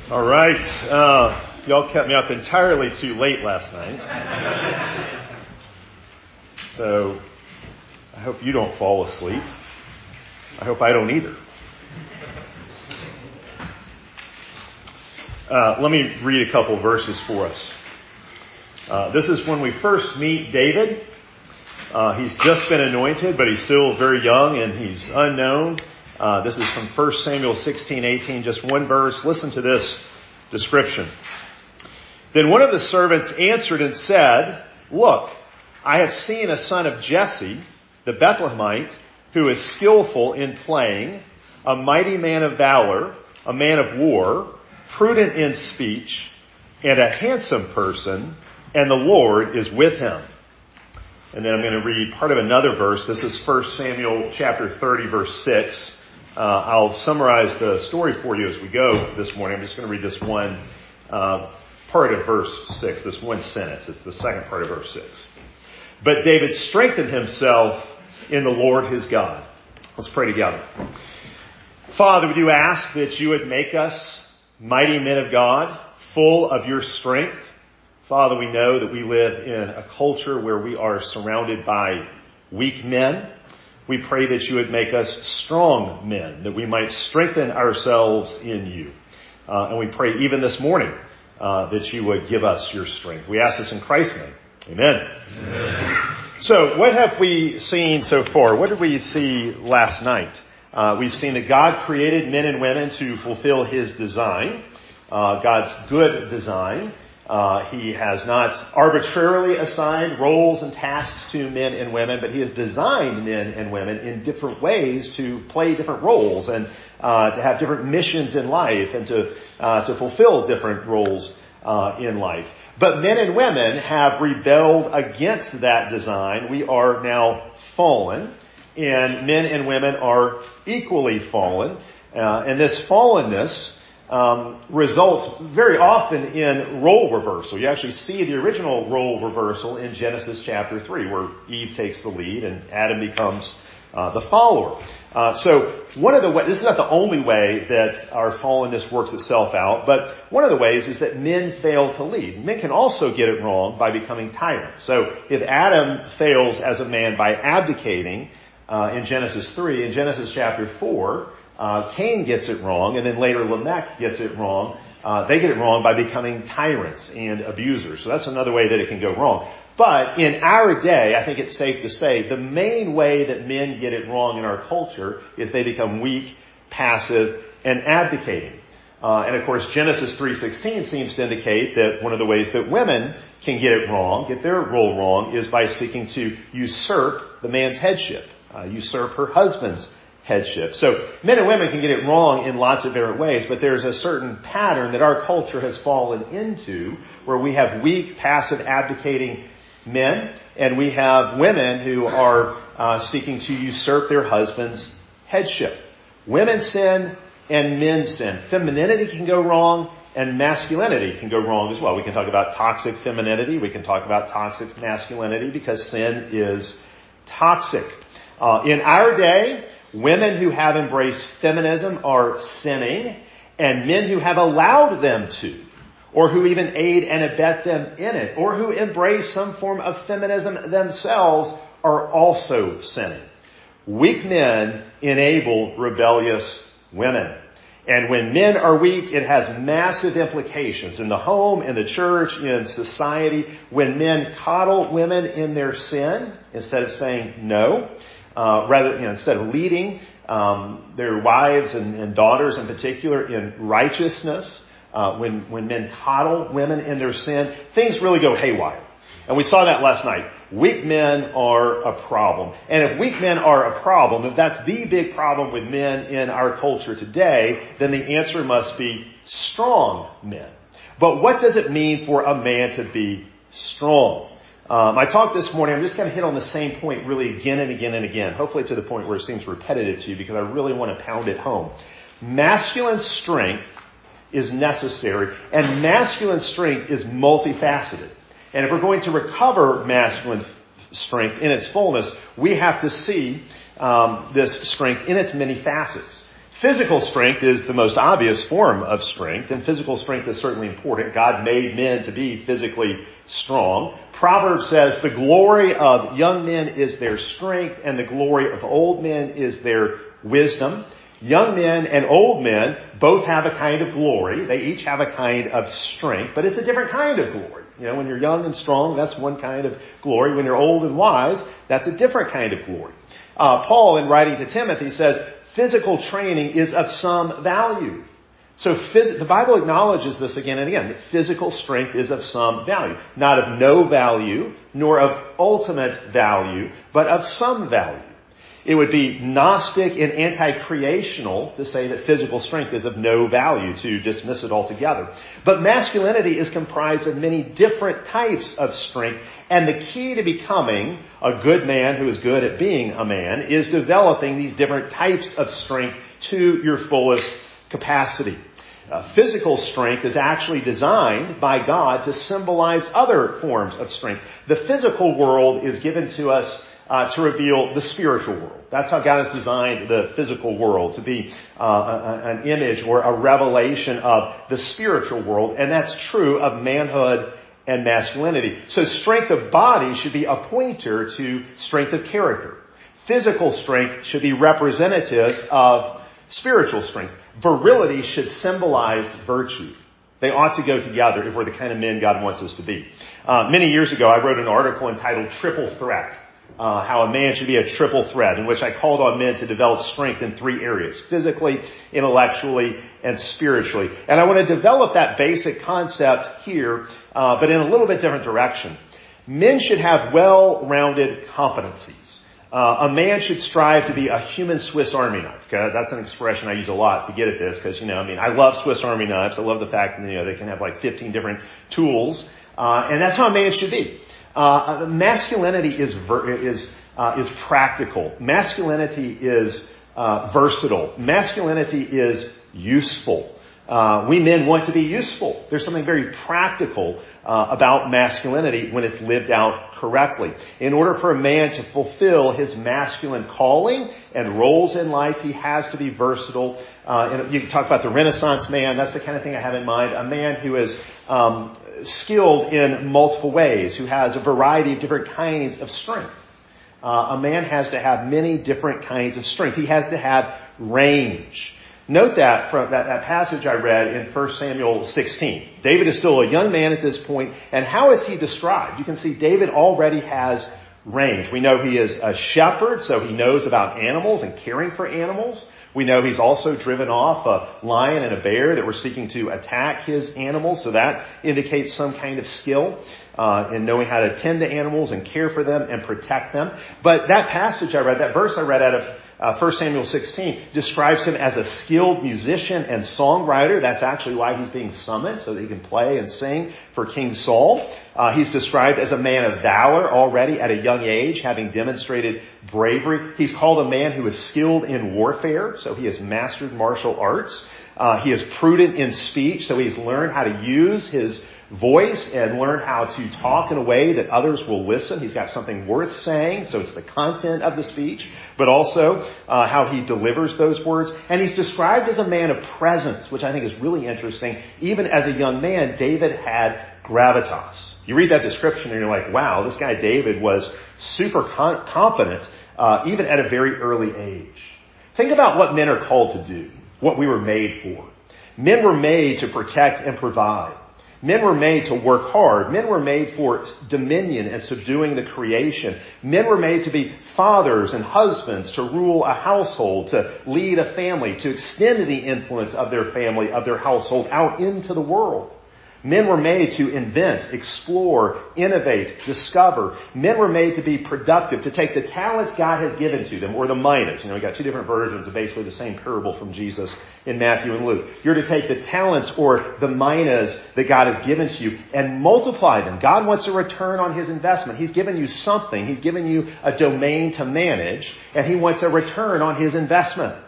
All right. Y'all kept me up entirely too late last night. So I hope you don't fall asleep. I hope I don't either. Let me read a couple verses for us. This is when we first meet David. He's just been anointed, but he's still very young and he's unknown. This is from 1 Samuel 16:18, just one verse. Listen to this description. Then one of the servants answered and said, "Look, I have seen a son of Jesse, the Bethlehemite, who is skillful in playing, a mighty man of valor, a man of war, prudent in speech, and a handsome person, and the Lord is with him." And then I'm going to read part of another verse. This is 1 Samuel chapter 30, verse 6. I'll summarize the story for you as we go this morning. I'm just going to read this one part of verse 6, this one sentence. It's the second part of verse 6. But David strengthened himself in the Lord his God. Let's pray together. Father, we do ask that you would make us mighty men of God, full of your strength. Father, we know that we live in a culture where we are surrounded by weak men. We pray that you would make us strong men, that we might strengthen ourselves in you. And we pray even this morning that you would give us your strength. We ask this in Christ's name. Amen. Amen. So what have we seen so far? What did we see last night? We've seen that God created men and women to fulfill his design, God's good design. He has not arbitrarily assigned roles and tasks to men and women, but he has designed men and women in different ways to play different roles and to have different missions in life and to fulfill different roles in life. But men and women have rebelled against that design. We are now fallen, and men and women are equally fallen. And this fallenness results very often in role reversal. You actually see the original role reversal in Genesis chapter 3, where Eve takes the lead and Adam becomes the follower. So one of the ways, this is not the only way that our fallenness works itself out, but one of the ways is that men fail to lead. Men can also get it wrong by becoming tyrants. So if Adam fails as a man by abdicating in Genesis 3, in Genesis chapter 4, Cain gets it wrong, and then later Lamech gets it wrong. They get it wrong by becoming tyrants and abusers. So that's another way that it can go wrong. But in our day, I think it's safe to say, the main way that men get it wrong in our culture is they become weak, passive, and abdicating. And of course, Genesis 3:16 seems to indicate that one of the ways that women can get it wrong, get their role wrong, is by seeking to usurp the man's headship, usurp her husband's headship. So men and women can get it wrong in lots of different ways, but there's a certain pattern that our culture has fallen into where we have weak, passive, abdicating men, and we have women who are seeking to usurp their husband's headship. Women sin and men sin. Femininity can go wrong and masculinity can go wrong as well. We can talk about toxic femininity. We can talk about toxic masculinity because sin is toxic. In our day, women who have embraced feminism are sinning, and men who have allowed them to, or who even aid and abet them in it, or who embrace some form of feminism themselves are also sinning. Weak men enable rebellious women. And when men are weak, it has massive implications in the home, in the church, in society. When men coddle women in their sin, instead of saying no, instead of leading their wives and daughters in particular in righteousness, when men coddle women in their sin, things really go haywire. And we saw that last night. Weak men are a problem. And if weak men are a problem, if that's the big problem with men in our culture today, then the answer must be strong men. But what does it mean for a man to be strong? I talked this morning, I'm just going to hit on the same point really again and again and again, hopefully to the point where it seems repetitive to you because I really want to pound it home. Masculine strength is necessary, and masculine strength is multifaceted. And if we're going to recover masculine strength in its fullness, we have to see this strength in its many facets. Physical strength is the most obvious form of strength, and physical strength is certainly important. God made men to be physically strong. Proverbs says, the glory of young men is their strength, and the glory of old men is their wisdom. Young men and old men both have a kind of glory. They each have a kind of strength, but it's a different kind of glory. When you're young and strong, that's one kind of glory. When you're old and wise, that's a different kind of glory. Paul, in writing to Timothy, says, physical training is of some value. So the Bible acknowledges this again and again, that physical strength is of some value. Not of no value, nor of ultimate value, but of some value. It would be Gnostic and anti-creational to say that physical strength is of no value, to dismiss it altogether. But masculinity is comprised of many different types of strength, and the key to becoming a good man who is good at being a man is developing these different types of strength to your fullest capacity. Physical strength is actually designed by God to symbolize other forms of strength. The physical world is given to us to reveal the spiritual world. That's how God has designed the physical world, to be an image or a revelation of the spiritual world. And that's true of manhood and masculinity. So strength of body should be a pointer to strength of character. Physical strength should be representative of spiritual strength. Virility should symbolize virtue. They ought to go together if we're the kind of men God wants us to be. Many years ago, I wrote an article entitled Triple Threat. How a man should be a triple threat, in which I called on men to develop strength in 3 areas: physically, intellectually, and spiritually. And I want to develop that basic concept here, but in a little bit different direction. Men should have well-rounded competencies. A man should strive to be a human Swiss Army knife. Okay? That's an expression I use a lot to get at this, because, I love Swiss Army knives. I love the fact that, they can have like 15 different tools. And that's how a man should be. Masculinity is practical. Masculinity is versatile. Masculinity is useful. We men want to be useful. There's something very practical about masculinity when it's lived out correctly. In order for a man to fulfill his masculine calling and roles in life, he has to be versatile. And you can talk about the Renaissance man. That's the kind of thing I have in mind. A man who is skilled in multiple ways, who has a variety of different kinds of strength. A man has to have many different kinds of strength. He has to have range. Note that from that passage I read in 1 Samuel 16. David is still a young man at this point, and how is he described? You can see David already has range. We know he is a shepherd, so he knows about animals and caring for animals. We know he's also driven off a lion and a bear that were seeking to attack his animals, so that indicates some kind of skill in knowing how to tend to animals and care for them and protect them. But that passage I read, that verse I read out of 1 Samuel 16 describes him as a skilled musician and songwriter. That's actually why he's being summoned, so that he can play and sing for King Saul. He's described as a man of valor already at a young age, having demonstrated bravery. He's called a man who is skilled in warfare, so he has mastered martial arts. He is prudent in speech, so he's learned how to use his voice and learn how to talk in a way that others will listen. He's got something worth saying, so it's the content of the speech, but also how he delivers those words. And he's described as a man of presence, which I think is really interesting. Even as a young man, David had gravitas. You read that description and you're like, wow, this guy David was super competent, even at a very early age. Think about what men are called to do, what we were made for. Men were made to protect and provide. Men were made to work hard. Men were made for dominion and subduing the creation. Men were made to be fathers and husbands, to rule a household, to lead a family, to extend the influence of their family, of their household out into the world. Men were made to invent, explore, innovate, discover. Men were made to be productive, to take the talents God has given to them, or the minas. We got 2 different versions of basically the same parable from Jesus in Matthew and Luke. You're to take the talents or the minas that God has given to you and multiply them. God wants a return on his investment. He's given you something. He's given you a domain to manage, and he wants a return on his investment.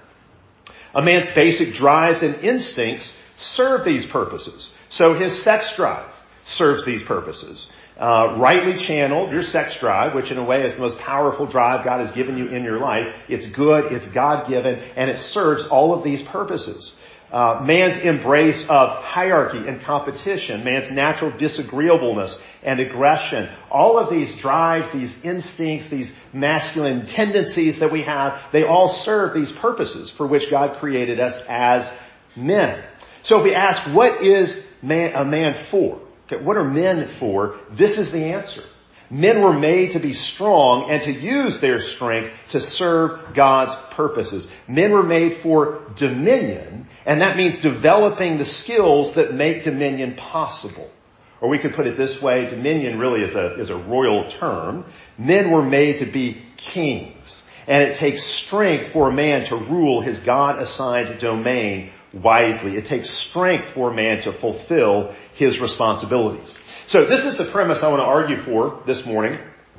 A man's basic drives and instincts serve these purposes. So his sex drive serves these purposes. Rightly channeled, your sex drive, which in a way is the most powerful drive God has given you in your life. It's good, it's God-given, and it serves all of these purposes. Man's embrace of hierarchy and competition, man's natural disagreeableness and aggression, all of these drives, these instincts, these masculine tendencies that we have, they all serve these purposes for which God created us as men. So if we ask, what is a man for? Okay, what are men for? This is the answer. Men were made to be strong and to use their strength to serve God's purposes. Men were made for dominion, and that means developing the skills that make dominion possible. Or we could put it this way, dominion really is a royal term. Men were made to be kings, and it takes strength for a man to rule his God-assigned domain wisely. It takes strength for a man to fulfill his responsibilities. So this is the premise I want to argue for this morning.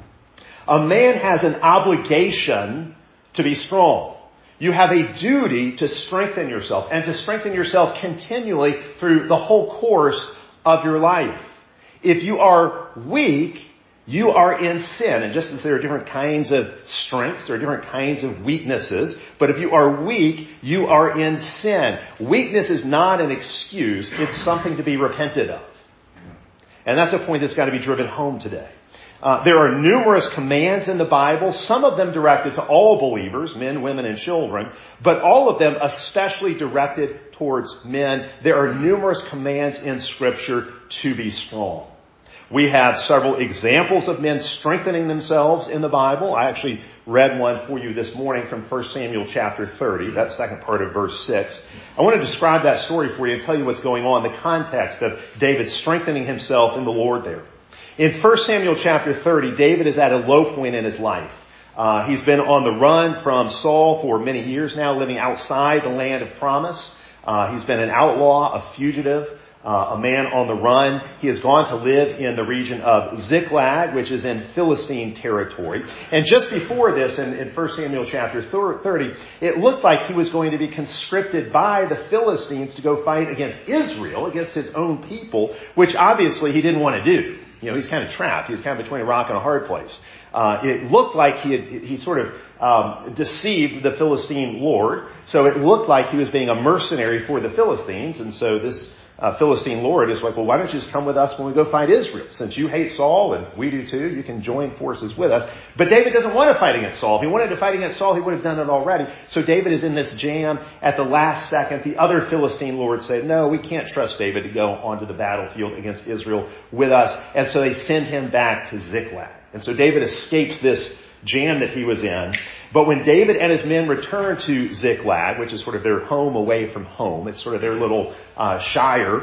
A man has an obligation to be strong. You have a duty to strengthen yourself and to strengthen yourself continually through the whole course of your life. If you are weak, you are in sin. And just as there are different kinds of strengths, there are different kinds of weaknesses. But if you are weak, you are in sin. Weakness is not an excuse. It's something to be repented of. And that's a point that's got to be driven home today. There are numerous commands in the Bible, some of them directed to all believers, men, women, and children, but all of them especially directed towards men. There are numerous commands in Scripture to be strong. We have several examples of men strengthening themselves in the Bible. I actually read one for you this morning from 1 Samuel chapter 30, that second part of verse 6. I want to describe that story for you and tell you what's going on, the context of David strengthening himself in the Lord there. In 1 Samuel chapter 30, David is at a low point in his life. He's been on the run from Saul for many years now, living outside the land of promise. He's been an outlaw, a fugitive, a man on the run. He has gone to live in the region of Ziklag, which is in Philistine territory. And just before this, in 1 Samuel chapter 30, it looked like he was going to be conscripted by the Philistines to go fight against Israel, against his own people, which obviously he didn't want to do. You know, he's kind of trapped. He's kind of between a rock and a hard place. It looked like he sort of deceived the Philistine lord. So it looked like he was being a mercenary for the Philistines. And so this Philistine lord is like, well, why don't you just come with us when we go fight Israel? Since you hate Saul and we do too, you can join forces with us. But David doesn't want to fight against Saul. If he wanted to fight against Saul, he would have done it already. So David is in this jam. At the last second, the other Philistine lords say, no, we can't trust David to go onto the battlefield against Israel with us. And so they send him back to Ziklag. And so David escapes this jam that he was in. But when David and his men return to Ziklag, which is sort of their home away from home, it's sort of their little shire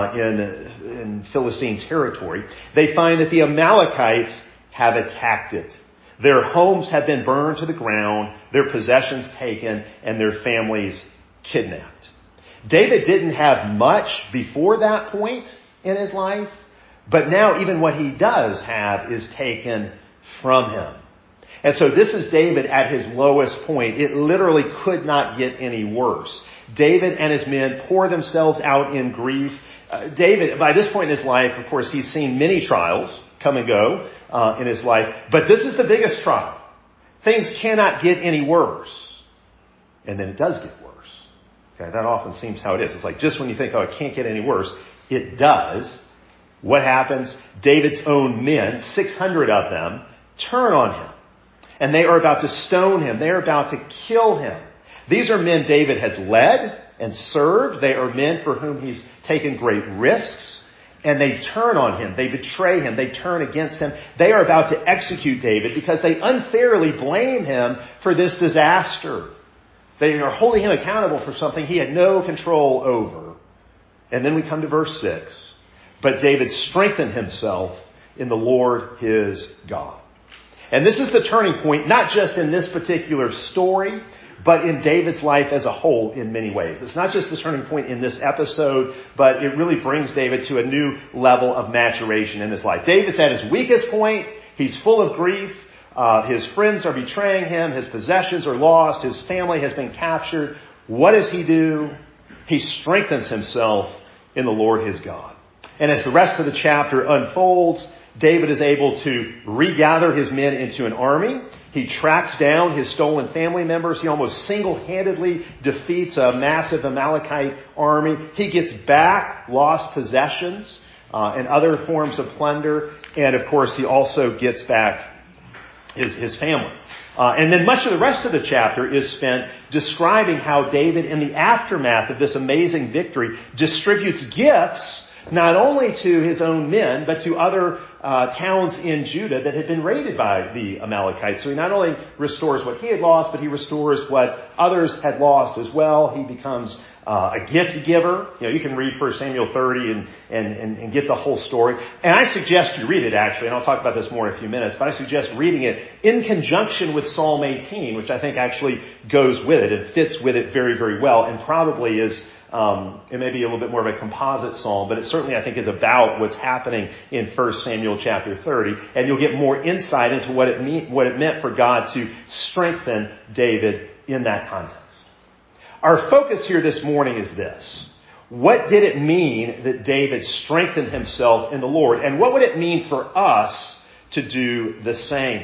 in Philistine territory, they find that the Amalekites have attacked it. Their homes have been burned to the ground, their possessions taken, and their families kidnapped. David didn't have much before that point in his life, but now even what he does have is taken from him. And so this is David at his lowest point. It literally could not get any worse. David and his men pour themselves out in grief. David, by this point in his life, of course, he's seen many trials come and go in his life. But this is the biggest trial. Things cannot get any worse. And then it does get worse. Okay, that often seems how it is. It's like just when you think, oh, it can't get any worse, it does. What happens? David's own men, 600 of them, turn on him. And they are about to stone him. They are about to kill him. These are men David has led and served. They are men for whom he's taken great risks. And they turn on him. They betray him. They turn against him. They are about to execute David because they unfairly blame him for this disaster. They are holding him accountable for something he had no control over. And then we come to verse 6. But David strengthened himself in the Lord his God. And this is the turning point, not just in this particular story, but in David's life as a whole in many ways. It's not just the turning point in this episode, but it really brings David to a new level of maturation in his life. David's at his weakest point. He's full of grief. His friends are betraying him. His possessions are lost. His family has been captured. What does he do? He strengthens himself in the Lord his God. And as the rest of the chapter unfolds, David is able to regather his men into an army. He tracks down his stolen family members. He almost single-handedly defeats a massive Amalekite army. He gets back lost possessions and other forms of plunder. And of course, he also gets back his family. And then much of the rest of the chapter is spent describing how David, in the aftermath of this amazing victory, distributes gifts not only to his own men, but to other towns in Judah that had been raided by the Amalekites. So he not only restores what he had lost, but he restores what others had lost as well. He becomes a gift giver. You can read 1 Samuel 30 and get the whole story. And I suggest you read it, actually, and I'll talk about this more in a few minutes, but I suggest reading it in conjunction with Psalm 18, which I think actually goes with it and fits with it very, very well, and probably is it may be a little bit more of a composite psalm, but it certainly, I think, is about what's happening in 1 Samuel chapter 30. And you'll get more insight into what it meant for God to strengthen David in that context. Our focus here this morning is this. What did it mean that David strengthened himself in the Lord? And what would it mean for us to do the same?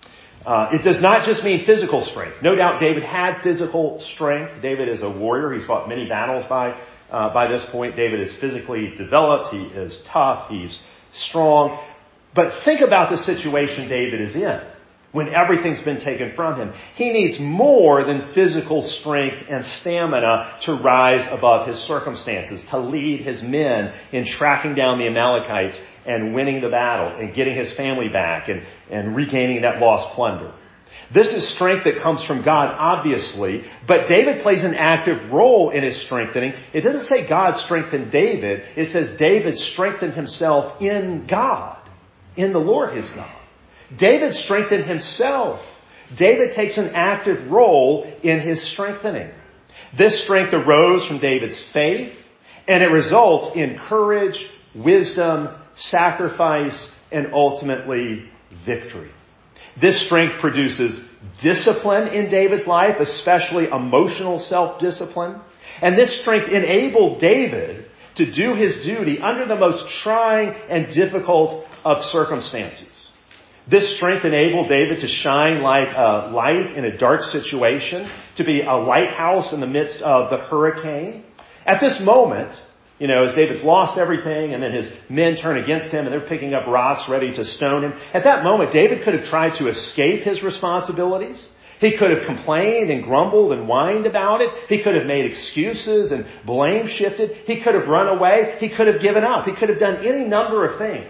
It does not just mean physical strength. No doubt David had physical strength. David is a warrior. He's fought many battles by this point. David is physically developed. He is tough. He's strong. But think about the situation David is in when everything's been taken from him. He needs more than physical strength and stamina to rise above his circumstances, to lead his men in tracking down the Amalekites and winning the battle and getting his family back and regaining that lost plunder. This is strength that comes from God, obviously, but David plays an active role in his strengthening. It doesn't say God strengthened David. It says David strengthened himself in God, in the Lord his God. David strengthened himself. David takes an active role in his strengthening. This strength arose from David's faith, and it results in courage, wisdom, sacrifice, and ultimately victory. This strength produces discipline in David's life, especially emotional self-discipline. And this strength enabled David to do his duty under the most trying and difficult of circumstances. This strength enabled David to shine like a light in a dark situation, to be a lighthouse in the midst of the hurricane. At this moment, as David's lost everything and then his men turn against him and they're picking up rocks ready to stone him. At that moment, David could have tried to escape his responsibilities. He could have complained and grumbled and whined about it. He could have made excuses and blame shifted. He could have run away. He could have given up. He could have done any number of things.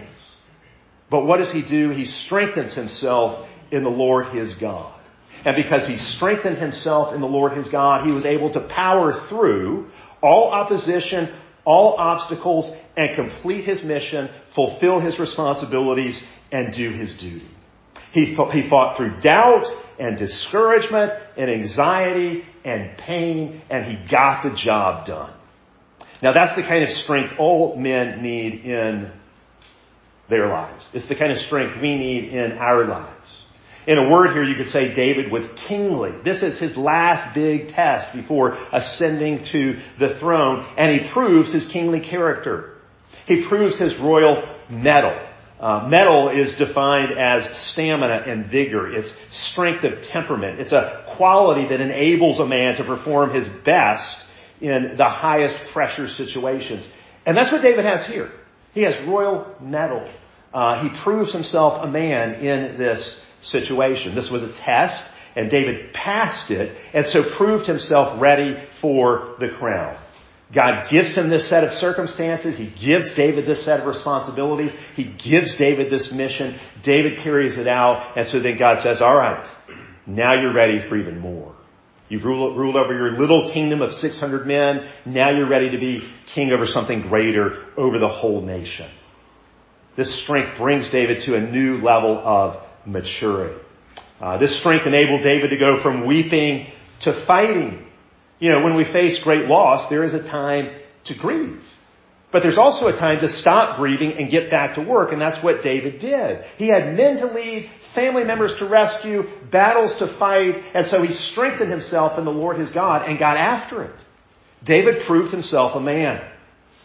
But what does he do? He strengthens himself in the Lord his God. And because he strengthened himself in the Lord his God, he was able to power through all opposition, all obstacles, and complete his mission, fulfill his responsibilities, and do his duty. He fought through doubt and discouragement and anxiety and pain, and he got the job done. Now that's the kind of strength all men need in their lives. It's the kind of strength we need in our lives. In a word here, you could say David was kingly. This is his last big test before ascending to the throne, and he proves his kingly character. He proves his royal mettle. Mettle is defined as stamina and vigor. It's strength of temperament. It's a quality that enables a man to perform his best in the highest pressure situations. And that's what David has here. He has royal mettle. He proves himself a man in this situation. This was a test, and David passed it, and so proved himself ready for the crown. God gives him this set of circumstances. He gives David this set of responsibilities. He gives David this mission. David carries it out, and so then God says, all right, now you're ready for even more. You've ruled over your little kingdom of 600 men. Now you're ready to be king over something greater, over the whole nation. This strength brings David to a new level of maturity. This strength enabled David to go from weeping to fighting. When we face great loss, there is a time to grieve. But there's also a time to stop grieving and get back to work, and that's what David did. He had men to lead, family members to rescue, battles to fight, and so he strengthened himself in the Lord his God and got after it. David proved himself a man.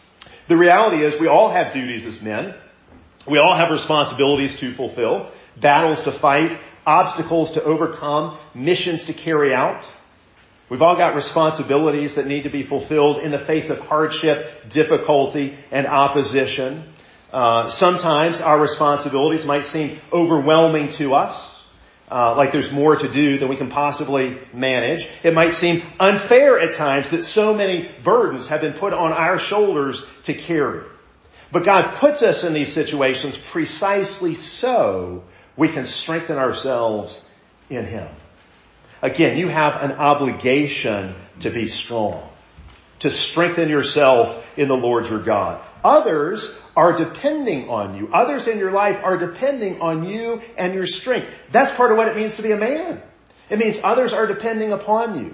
The reality is we all have duties as men. We all have responsibilities to fulfill, battles to fight, obstacles to overcome, missions to carry out. We've all got responsibilities that need to be fulfilled in the face of hardship, difficulty, and opposition. Sometimes our responsibilities might seem overwhelming to us, like there's more to do than we can possibly manage. It might seem unfair at times that so many burdens have been put on our shoulders to carry. But God puts us in these situations precisely so we can strengthen ourselves in Him. Again, you have an obligation to be strong, to strengthen yourself in the Lord your God. Others are depending on you. Others in your life are depending on you and your strength. That's part of what it means to be a man. It means others are depending upon you.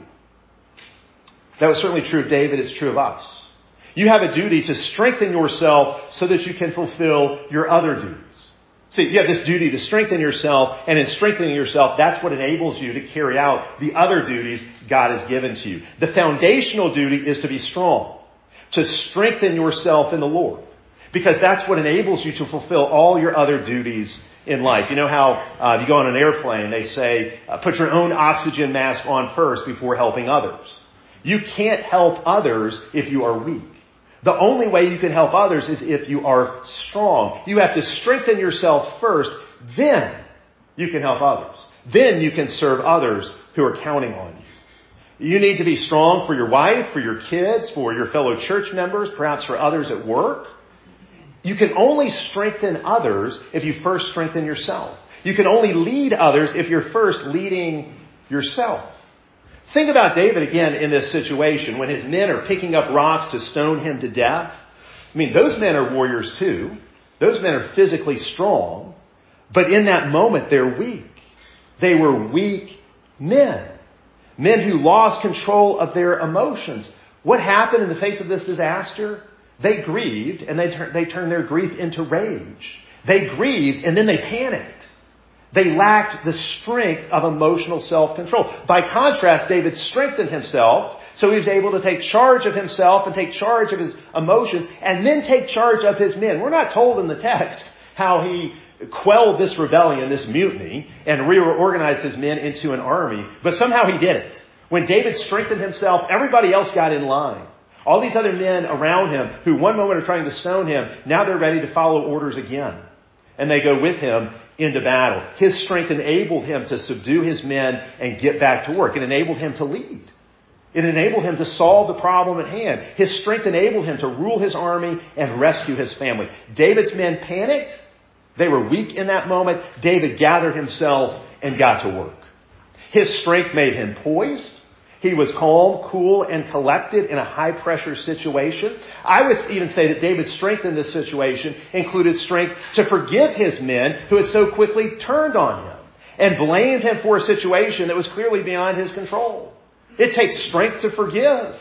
That was certainly true of David. It's true of us. You have a duty to strengthen yourself so that you can fulfill your other duties. See, you have this duty to strengthen yourself, and in strengthening yourself, that's what enables you to carry out the other duties God has given to you. The foundational duty is to be strong, to strengthen yourself in the Lord, because that's what enables you to fulfill all your other duties in life. You know how if you go on an airplane, they say, put your own oxygen mask on first before helping others. You can't help others if you are weak. The only way you can help others is if you are strong. You have to strengthen yourself first, then you can help others. Then you can serve others who are counting on you. You need to be strong for your wife, for your kids, for your fellow church members, perhaps for others at work. You can only strengthen others if you first strengthen yourself. You can only lead others if you're first leading yourself. Think about David again in this situation when his men are picking up rocks to stone him to death. I mean, those men are warriors too. Those men are physically strong. But in that moment, they're weak. They were weak men. Men who lost control of their emotions. What happened in the face of this disaster? They grieved, and they turned their grief into rage. They grieved, and then they panicked. They lacked the strength of emotional self-control. By contrast, David strengthened himself, so he was able to take charge of himself and take charge of his emotions, and then take charge of his men. We're not told in the text how he quelled this rebellion, this mutiny, and reorganized his men into an army, but somehow he did it. When David strengthened himself, everybody else got in line. All these other men around him who one moment are trying to stone him, now they're ready to follow orders again. And they go with him into battle. His strength enabled him to subdue his men and get back to work. It enabled him to lead. It enabled him to solve the problem at hand. His strength enabled him to rule his army and rescue his family. David's men panicked. They were weak in that moment. David gathered himself and got to work. His strength made him poised. He was calm, cool, and collected in a high-pressure situation. I would even say that David's strength in this situation included strength to forgive his men who had so quickly turned on him and blamed him for a situation that was clearly beyond his control. It takes strength to forgive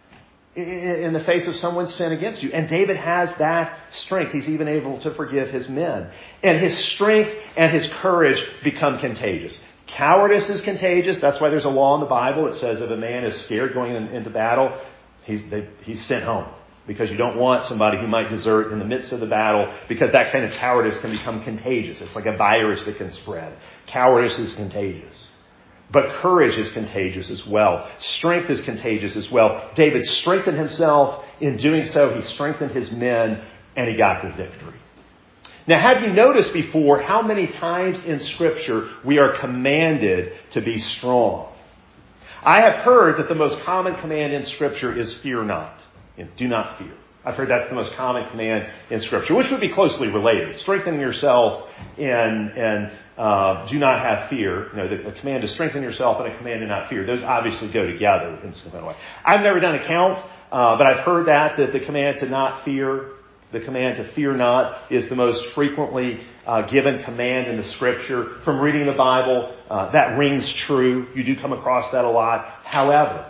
in the face of someone's sin against you. And David has that strength. He's even able to forgive his men. And his strength and his courage become contagious. Cowardice is contagious. That's why there's a law in the Bible that says if a man is scared going into battle, he's sent home. Because you don't want somebody who might desert in the midst of the battle, because that kind of cowardice can become contagious. It's like a virus that can spread. Cowardice is contagious. But courage is contagious as well. Strength is contagious as well. David strengthened himself. In doing so, he strengthened his men, and he got the victory. Now, have you noticed before how many times in Scripture we are commanded to be strong? I have heard that the most common command in Scripture is fear not. Do not fear. I've heard that's the most common command in Scripture, which would be closely related. Strengthen yourself and do not have fear. You know, a command to strengthen yourself and a command to not fear. Those obviously go together in some kind of way. I've never done a count, but I've heard that the command to not fear, the command to fear not, is the most frequently given command in the Scripture. From reading the Bible, that rings true. You do come across that a lot. However,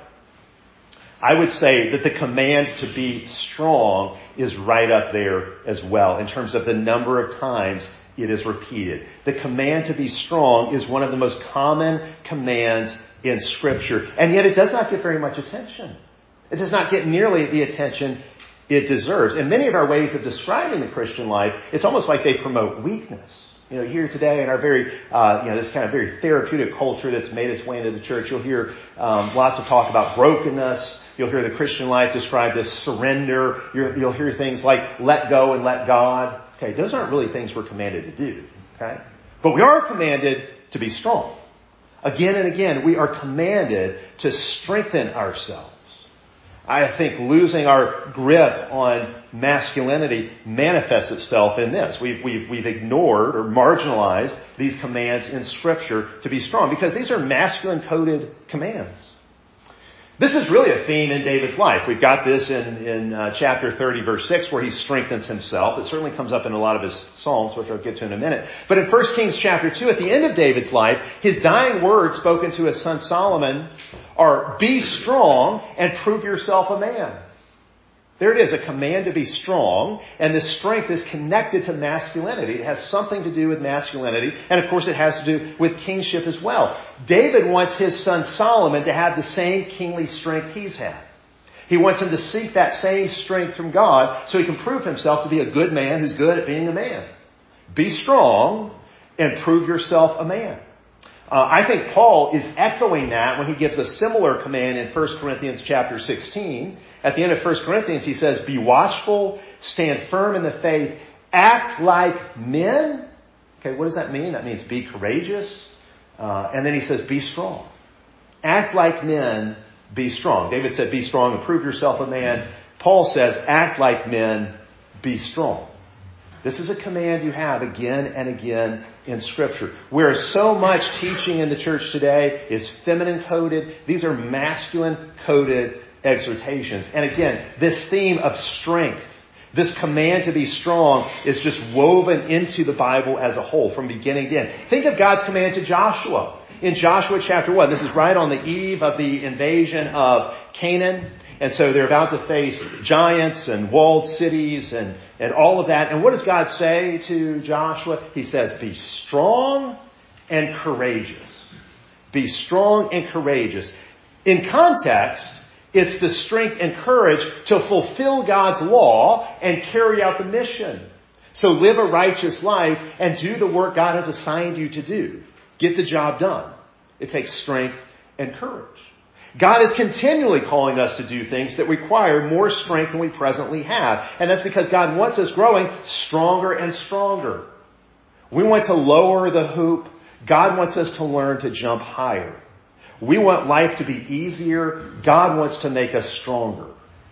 I would say that the command to be strong is right up there as well in terms of the number of times it is repeated. The command to be strong is one of the most common commands in Scripture, and yet it does not get very much attention. It does not get nearly the attention it deserves. And many of our ways of describing the Christian life, it's almost like they promote weakness. Here today in our very, this kind of very therapeutic culture that's made its way into the church, you'll hear lots of talk about brokenness. You'll hear the Christian life described as surrender. You'll hear things like let go and let God. Okay, those aren't really things we're commanded to do. Okay, but we are commanded to be strong. Again and again, we are commanded to strengthen ourselves. I think losing our grip on masculinity manifests itself in this. We've ignored or marginalized these commands in Scripture to be strong because these are masculine-coded commands. This is really a theme in David's life. We've got this in chapter 30, verse 6, where he strengthens himself. It certainly comes up in a lot of his Psalms, which I'll get to in a minute. But in 1 Kings chapter 2, at the end of David's life, his dying words spoken to his son Solomon are, be strong and prove yourself a man. There it is, a command to be strong, and this strength is connected to masculinity. It has something to do with masculinity, and of course it has to do with kingship as well. David wants his son Solomon to have the same kingly strength he's had. He wants him to seek that same strength from God so he can prove himself to be a good man who's good at being a man. Be strong and prove yourself a man. I think Paul is echoing that when he gives a similar command in 1 Corinthians chapter 16. At the end of 1 Corinthians, he says, be watchful, stand firm in the faith, act like men. Okay, what does that mean? That means be courageous. And then he says, be strong. Act like men, be strong. David said, be strong and prove yourself a man. Paul says, act like men, be strong. This is a command you have again and again in Scripture. Where so much teaching in the church today is feminine-coded, these are masculine-coded exhortations. And again, this theme of strength, this command to be strong, is just woven into the Bible as a whole from beginning to end. Think of God's command to Joshua. In Joshua chapter 1, this is right on the eve of the invasion of Canaan. And so they're about to face giants and walled cities and all of that. And what does God say to Joshua? He says, be strong and courageous. Be strong and courageous. In context, it's the strength and courage to fulfill God's law and carry out the mission. So live a righteous life and do the work God has assigned you to do. Get the job done. It takes strength and courage. God is continually calling us to do things that require more strength than we presently have. And that's because God wants us growing stronger and stronger. We want to lower the hoop. God wants us to learn to jump higher. We want life to be easier. God wants to make us stronger.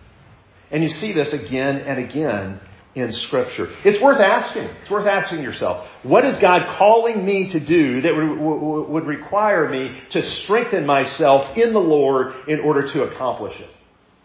And you see this again and again in Scripture. It's worth asking. It's worth asking yourself, what is God calling me to do that would require me to strengthen myself in the Lord in order to accomplish it?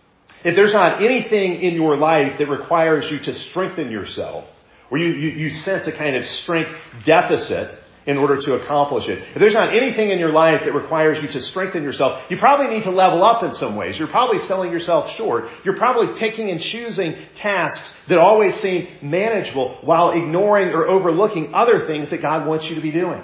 If there's not anything in your life that requires you to strengthen yourself, or you sense a kind of strength deficit in order to accomplish it. If there's not anything in your life that requires you to strengthen yourself, you probably need to level up in some ways. You're probably selling yourself short. You're probably picking and choosing tasks that always seem manageable while ignoring or overlooking other things that God wants you to be doing.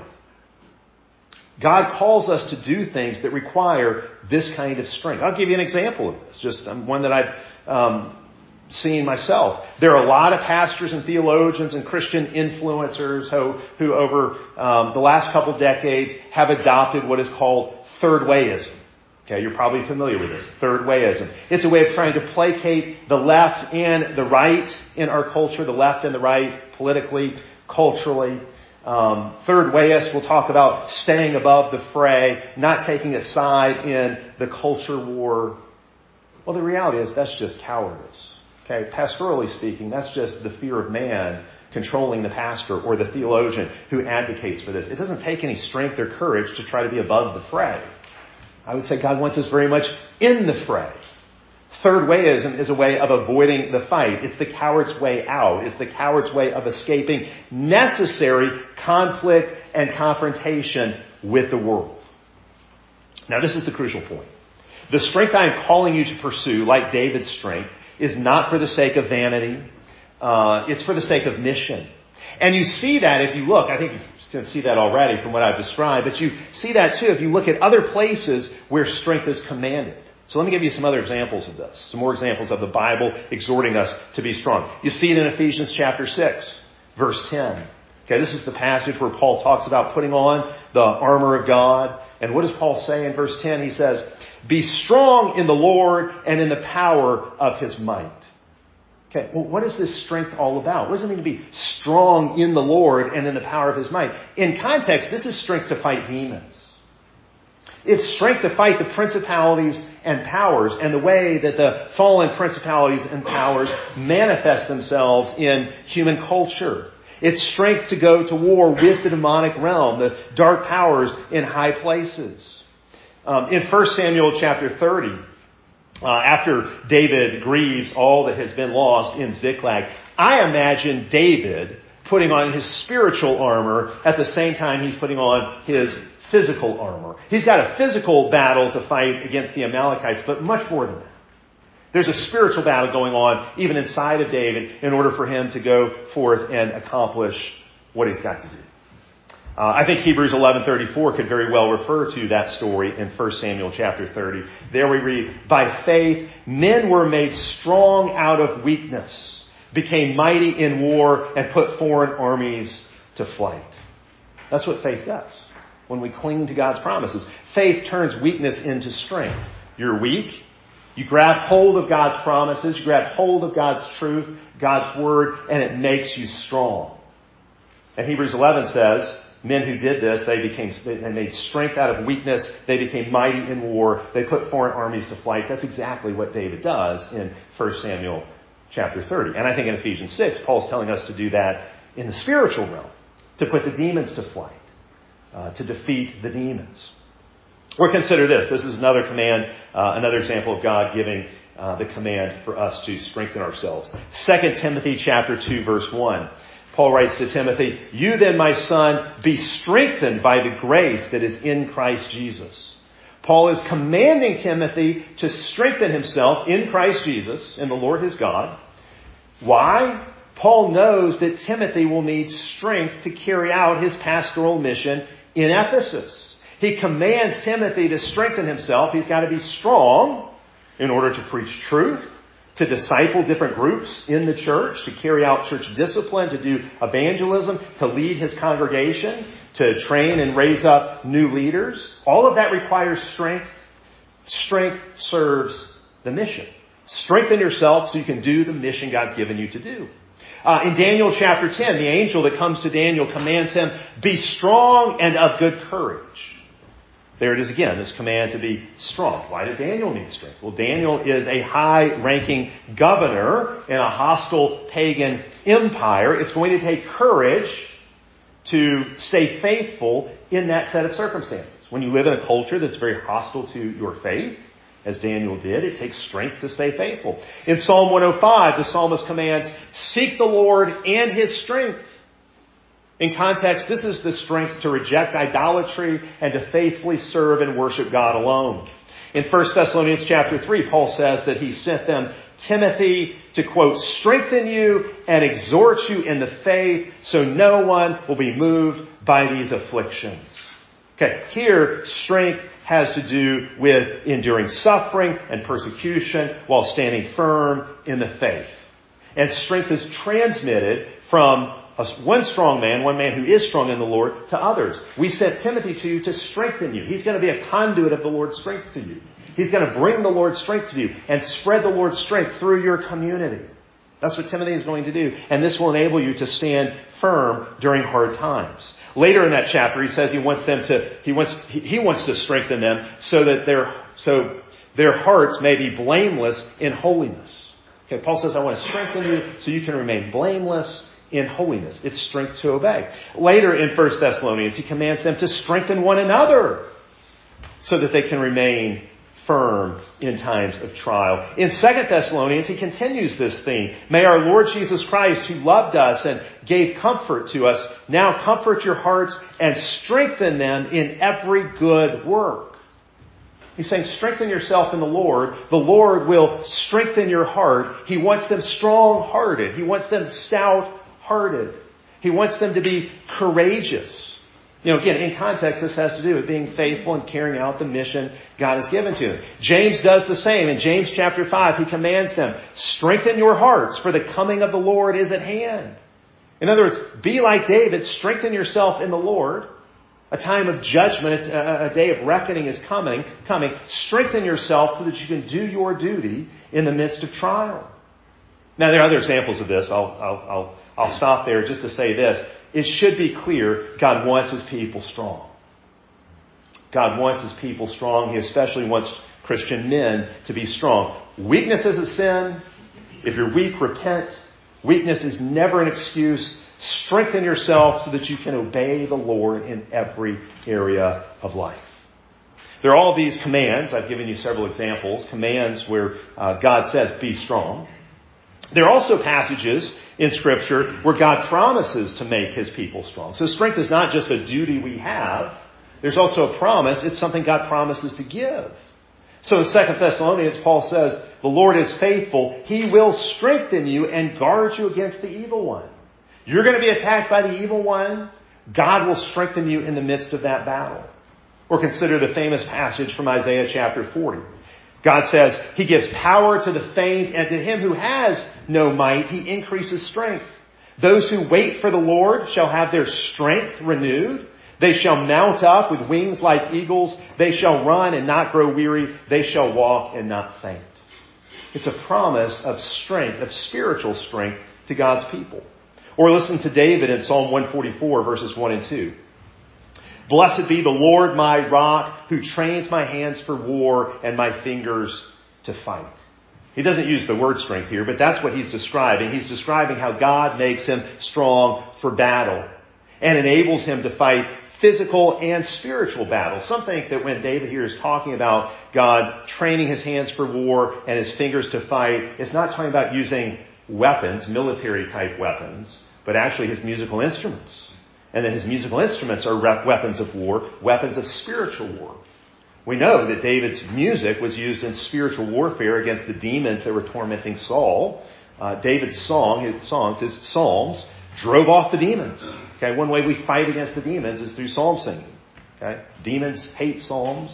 God calls us to do things that require this kind of strength. I'll give you an example of this, just one that I've seen myself. There are a lot of pastors and theologians and Christian influencers who over the last couple decades have adopted what is called third wayism. Okay, you're probably familiar with this, third wayism. It's a way of trying to placate the left and the right in our culture, the left and the right politically, culturally. Third wayists will talk about staying above the fray, not taking a side in the culture war. Well, the reality is that's just cowardice. Okay, pastorally speaking, that's just the fear of man controlling the pastor or the theologian who advocates for this. It doesn't take any strength or courage to try to be above the fray. I would say God wants us very much in the fray. Third wayism is a way of avoiding the fight. It's the coward's way out. It's the coward's way of escaping necessary conflict and confrontation with the world. Now, this is the crucial point. The strength I am calling you to pursue, like David's strength, is not for the sake of vanity. It's for the sake of mission. And you see that if you look. I think you can see that already from what I've described. But you see that too if you look at other places where strength is commanded. So let me give you some other examples of this. Some more examples of the Bible exhorting us to be strong. You see it in Ephesians chapter 6, verse 10. Okay, this is the passage where Paul talks about putting on the armor of God. And what does Paul say in verse 10? He says, be strong in the Lord and in the power of his might. Okay, well, what is this strength all about? What does it mean to be strong in the Lord and in the power of his might? In context, this is strength to fight demons. It's strength to fight the principalities and powers and the way that the fallen principalities and powers manifest themselves in human culture. It's strength to go to war with the demonic realm, the dark powers in high places. In 1 Samuel chapter 30, after David grieves all that has been lost in Ziklag, I imagine David putting on his spiritual armor at the same time he's putting on his physical armor. He's got a physical battle to fight against the Amalekites, but much more than that. There's a spiritual battle going on even inside of David in order for him to go forth and accomplish what he's got to do. I think Hebrews 11:34 could very well refer to that story in 1 Samuel chapter 30. There we read, by faith, men were made strong out of weakness, became mighty in war, and put foreign armies to flight. That's what faith does. When we cling to God's promises, faith turns weakness into strength. You're weak. You grab hold of God's promises. You grab hold of God's truth, God's word, and it makes you strong. And Hebrews 11 says, men who did this, they made strength out of weakness. They became mighty in war. They put foreign armies to flight. That's exactly what David does in 1 Samuel chapter 30. And I think in Ephesians 6, Paul's telling us to do that in the spiritual realm, to put the demons to flight, to defeat the demons. Or consider this. This is another command, another example of God giving the command for us to strengthen ourselves. 2 Timothy chapter 2, verse 1. Paul writes to Timothy, you then, my son, be strengthened by the grace that is in Christ Jesus. Paul is commanding Timothy to strengthen himself in Christ Jesus, in the Lord his God. Why? Paul knows that Timothy will need strength to carry out his pastoral mission in Ephesus. He commands Timothy to strengthen himself. He's got to be strong in order to preach truth, to disciple different groups in the church, to carry out church discipline, to do evangelism, to lead his congregation, to train and raise up new leaders. All of that requires strength. Strength serves the mission. Strengthen yourself so you can do the mission God's given you to do. In Daniel chapter 10, the angel that comes to Daniel commands him, be strong and of good courage. There it is again, this command to be strong. Why did Daniel need strength? Well, Daniel is a high-ranking governor in a hostile pagan empire. It's going to take courage to stay faithful in that set of circumstances. When you live in a culture that's very hostile to your faith, as Daniel did, it takes strength to stay faithful. In Psalm 105, the psalmist commands, seek the Lord and his strength. In context, this is the strength to reject idolatry and to faithfully serve and worship God alone. In 1 Thessalonians chapter 3, Paul says that he sent them Timothy to, quote, strengthen you and exhort you in the faith so no one will be moved by these afflictions. Okay, here strength has to do with enduring suffering and persecution while standing firm in the faith. And strength is transmitted from one strong man, one man who is strong in the Lord, to others. We sent Timothy to you to strengthen you. He's going to be a conduit of the Lord's strength to you. He's going to bring the Lord's strength to you and spread the Lord's strength through your community. That's what Timothy is going to do. And this will enable you to stand firm during hard times. Later in that chapter, he says he wants to strengthen them so that their hearts may be blameless in holiness. Okay, Paul says, I want to strengthen you so you can remain blameless in holiness. It's strength to obey. Later in 1 Thessalonians, he commands them to strengthen one another so that they can remain firm in times of trial. In 2 Thessalonians, he continues this theme. May our Lord Jesus Christ, who loved us and gave comfort to us, now comfort your hearts and strengthen them in every good work. He's saying strengthen yourself in the Lord. The Lord will strengthen your heart. He wants them strong-hearted. He wants them stout-hearted. He wants them to be courageous. Again, in context, this has to do with being faithful and carrying out the mission God has given to them. James does the same. In James chapter 5, he commands them, strengthen your hearts, for the coming of the Lord is at hand. In other words, be like David, strengthen yourself in the Lord. A time of judgment, a day of reckoning is coming. Strengthen yourself so that you can do your duty in the midst of trial. Now, there are other examples of this. I'll stop there just to say this. It should be clear God wants his people strong. God wants his people strong. He especially wants Christian men to be strong. Weakness is a sin. If you're weak, repent. Weakness is never an excuse. Strengthen yourself so that you can obey the Lord in every area of life. There are all these commands. I've given you several examples. Commands where God says, be strong. There are also passages in Scripture where God promises to make his people strong. So strength is not just a duty we have. There's also a promise. It's something God promises to give. So in 2 Thessalonians, Paul says, the Lord is faithful. He will strengthen you and guard you against the evil one. You're going to be attacked by the evil one. God will strengthen you in the midst of that battle. Or consider the famous passage from Isaiah chapter 40. God says, he gives power to the faint, and to him who has no might, he increases strength. Those who wait for the Lord shall have their strength renewed. They shall mount up with wings like eagles. They shall run and not grow weary. They shall walk and not faint. It's a promise of strength, of spiritual strength to God's people. Or listen to David in Psalm 144, verses 1 and 2. Blessed be the Lord my rock, who trains my hands for war and my fingers to fight. He doesn't use the word strength here, but that's what he's describing. He's describing how God makes him strong for battle and enables him to fight physical and spiritual battles. Some think that when David here is talking about God training his hands for war and his fingers to fight, it's not talking about using weapons, military type weapons, but actually his musical instruments. And then his musical instruments are weapons of war, weapons of spiritual war. We know that David's music was used in spiritual warfare against the demons that were tormenting Saul. David's his psalms, drove off the demons. Okay, one way we fight against the demons is through psalm singing. Okay, demons hate psalms,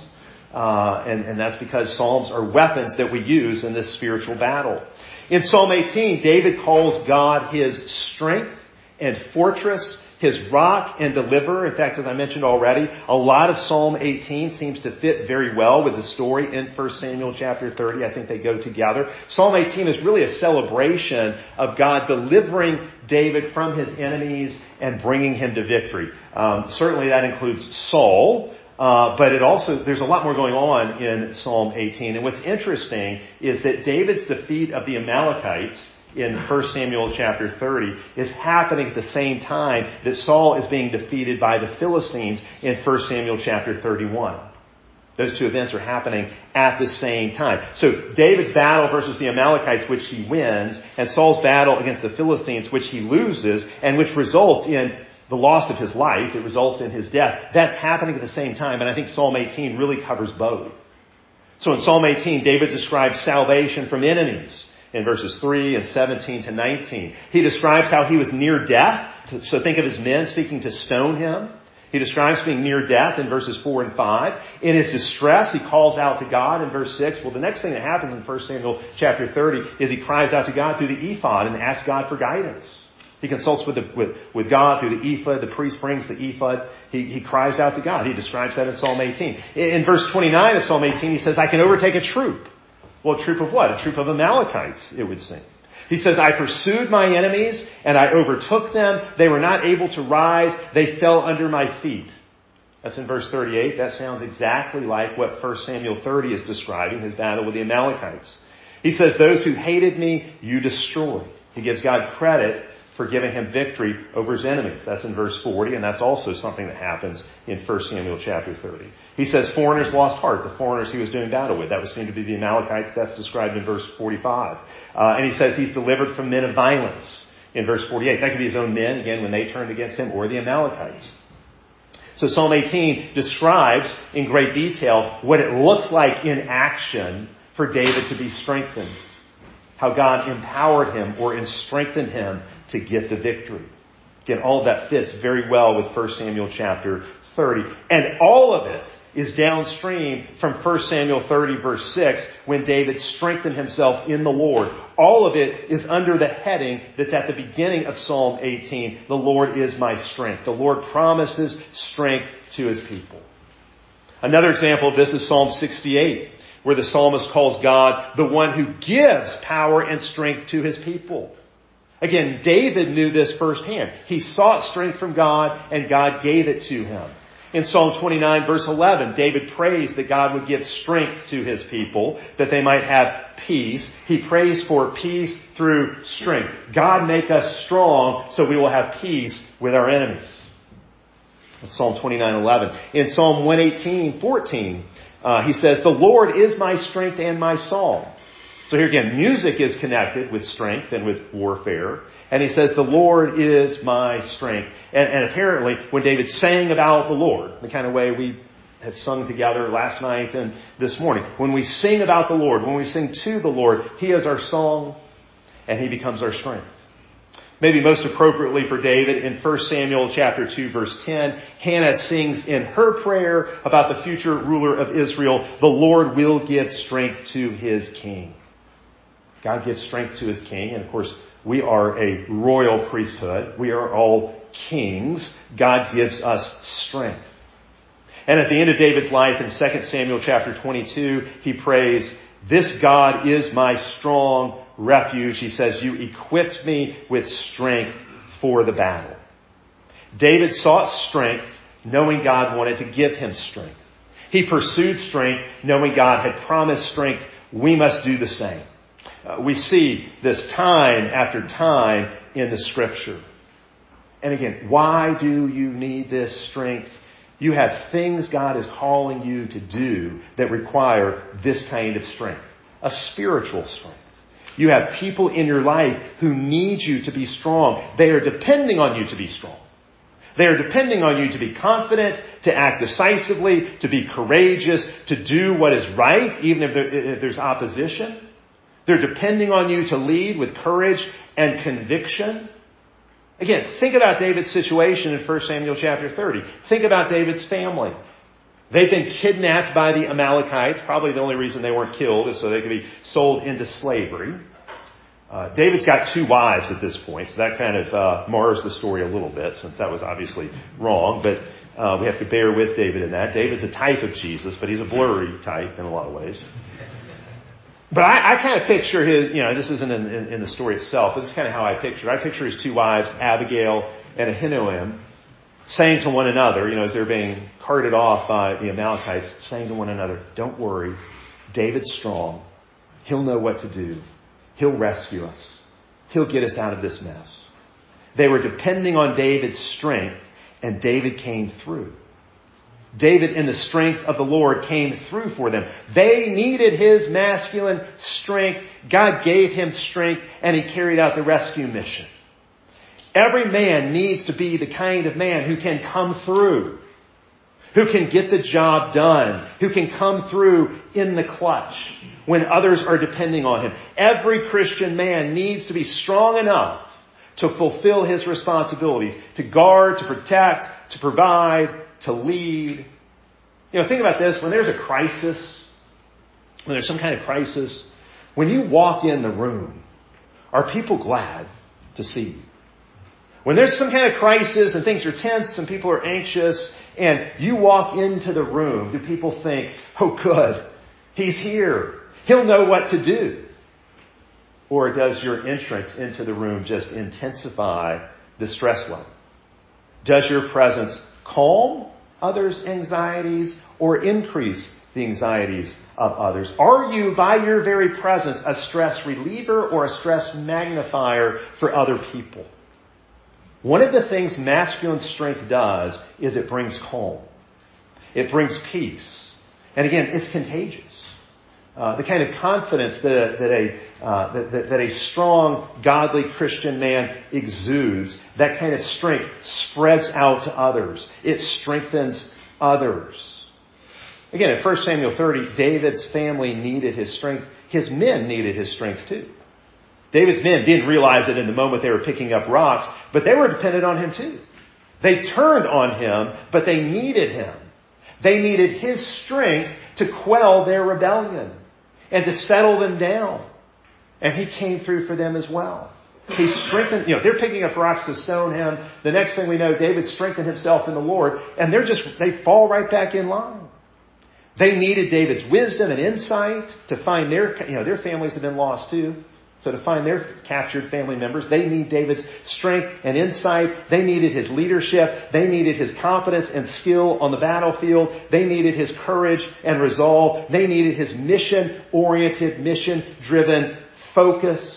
and that's because psalms are weapons that we use in this spiritual battle. In Psalm 18, David calls God his strength and fortress, his rock and deliverer. In fact, as I mentioned already, a lot of Psalm 18 seems to fit very well with the story in 1 Samuel chapter 30. I think they go together. Psalm 18 is really a celebration of God delivering David from his enemies and bringing him to victory. Certainly that includes Saul, but there's a lot more going on in Psalm 18. And what's interesting is that David's defeat of the Amalekites in 1 Samuel chapter 30 is happening at the same time that Saul is being defeated by the Philistines in 1 Samuel chapter 31. Those two events are happening at the same time. So David's battle versus the Amalekites, which he wins, and Saul's battle against the Philistines, which he loses, and which results in the loss of his life, it results in his death. That's happening at the same time, and I think Psalm 18 really covers both. So in Psalm 18, David describes salvation from enemies in verses 3 and 17 to 19. He describes how he was near death. So think of his men seeking to stone him. He describes being near death in verses 4 and 5. In his distress, he calls out to God in verse 6. Well, the next thing that happens in 1 Samuel chapter 30 is he cries out to God through the ephod and asks God for guidance. He consults with God through the ephod. The priest brings the ephod. He cries out to God. He describes that in Psalm 18. In verse 29 of Psalm 18, he says, I can overtake a troop. Well, a troop of what? A troop of Amalekites, it would seem. He says, I pursued my enemies and I overtook them. They were not able to rise. They fell under my feet. That's in verse 38. That sounds exactly like what 1 Samuel 30 is describing, his battle with the Amalekites. He says, those who hated me, you destroyed. He gives God credit for giving him victory over his enemies. That's in verse 40, and that's also something that happens in 1 Samuel chapter 30. He says foreigners lost heart, the foreigners he was doing battle with. That would seem to be the Amalekites. That's described in verse 45. And he says he's delivered from men of violence in verse 48. That could be his own men, again, when they turned against him, or the Amalekites. So Psalm 18 describes in great detail what it looks like in action for David to be strengthened. How God empowered him or strengthened him to get the victory. Again, all of that fits very well with 1 Samuel chapter 30. And all of it is downstream from 1 Samuel 30 verse 6 when David strengthened himself in the Lord. All of it is under the heading that's at the beginning of Psalm 18. The Lord is my strength. The Lord promises strength to his people. Another example of this is Psalm 68, where the psalmist calls God the one who gives power and strength to his people. Again, David knew this firsthand. He sought strength from God and God gave it to him. In Psalm 29 verse 11, David prays that God would give strength to his people, that they might have peace. He prays for peace through strength. God make us strong so we will have peace with our enemies. That's Psalm 29:11. In Psalm 118:14, he says, the Lord is my strength and my song. So here again, music is connected with strength and with warfare. And he says, the Lord is my strength. And apparently, when David sang about the Lord, the kind of way we have sung together last night and this morning, when we sing about the Lord, when we sing to the Lord, he is our song and he becomes our strength. Maybe most appropriately for David, in 1 Samuel chapter 2 verse 10, Hannah sings in her prayer about the future ruler of Israel, the Lord will give strength to his king. God gives strength to his king, and of course, we are a royal priesthood. We are all kings. God gives us strength. And at the end of David's life in 2 Samuel chapter 22, he prays, this God is my strong refuge. He says, you equipped me with strength for the battle. David sought strength knowing God wanted to give him strength. He pursued strength knowing God had promised strength. We must do the same. We see this time after time in the scripture. And again, why do you need this strength? You have things God is calling you to do that require this kind of strength. A spiritual strength. You have people in your life who need you to be strong. They are depending on you to be strong. They are depending on you to be confident, to act decisively, to be courageous, to do what is right, even if there's opposition. They're depending on you to lead with courage and conviction. Again, think about David's situation in 1 Samuel chapter 30. Think about David's family. They've been kidnapped by the Amalekites. Probably the only reason they weren't killed is so they could be sold into slavery. David's got 2 wives at this point, so that kind of mars the story a little bit, since that was obviously wrong. But we have to bear with David in that. David's a type of Jesus, but he's a blurry type in a lot of ways. But I kind of picture his, this isn't in the story itself, but this is kind of how I picture it. I picture his 2 wives, Abigail and Ahinoam, saying to one another, as they're being carted off by the Amalekites, saying to one another, don't worry, David's strong. He'll know what to do. He'll rescue us. He'll get us out of this mess. They were depending on David's strength, and David came through. David, in the strength of the Lord, came through for them. They needed his masculine strength. God gave him strength, and he carried out the rescue mission. Every man needs to be the kind of man who can come through, who can get the job done, who can come through in the clutch when others are depending on him. Every Christian man needs to be strong enough to fulfill his responsibilities, to guard, to protect, to provide, to lead. Think about this. When there's a crisis, when there's some kind of crisis, when you walk in the room, are people glad to see you? When there's some kind of crisis and things are tense and people are anxious and you walk into the room, do people think, oh good, he's here. He'll know what to do. Or does your entrance into the room just intensify the stress level? Does your presence calm others' anxieties or increase the anxieties of others? Are you, by your very presence, a stress reliever or a stress magnifier for other people? One of the things masculine strength does is it brings calm. It brings peace. And again, it's contagious. The kind of confidence that a strong, godly Christian man exudes, that kind of strength spreads out to others. It strengthens others. Again, in 1 Samuel 30, David's family needed his strength. His men needed his strength too. David's men didn't realize it in the moment they were picking up rocks, but they were dependent on him too. They turned on him, but they needed him. They needed his strength to quell their rebellion and to settle them down. And he came through for them as well. He strengthened, they're picking up rocks to stone him. The next thing we know, David strengthened himself in the Lord, and they fall right back in line. They needed David's wisdom and insight to find their families have been lost too. So to find their captured family members, they need David's strength and insight. They needed his leadership. They needed his competence and skill on the battlefield. They needed his courage and resolve. They needed his mission-oriented, mission-driven focus.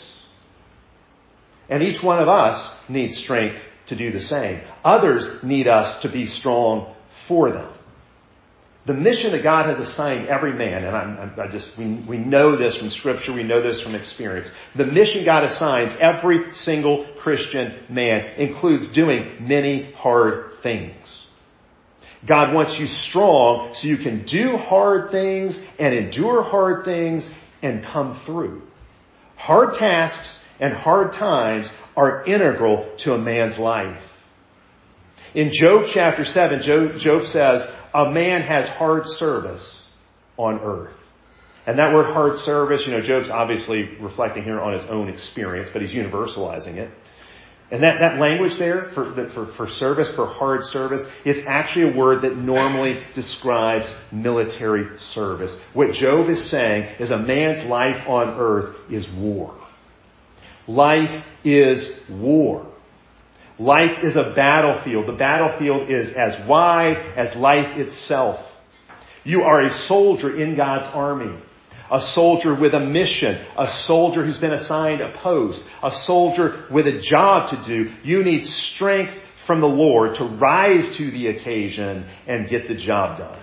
And each one of us needs strength to do the same. Others need us to be strong for them. The mission that God has assigned every man, and we know this from Scripture, we know this from experience. The mission God assigns every single Christian man includes doing many hard things. God wants you strong so you can do hard things and endure hard things and come through. Hard tasks and hard times are integral to a man's life. In Job chapter 7, Job says, a man has hard service on earth. And that word hard service, Job's obviously reflecting here on his own experience, but he's universalizing it. And that language there for service, for hard service, it's actually a word that normally describes military service. What Job is saying is a man's life on earth is war. Life is war. Life is a battlefield. The battlefield is as wide as life itself. You are a soldier in God's army. A soldier with a mission. A soldier who's been assigned a post. A soldier with a job to do. You need strength from the Lord to rise to the occasion and get the job done.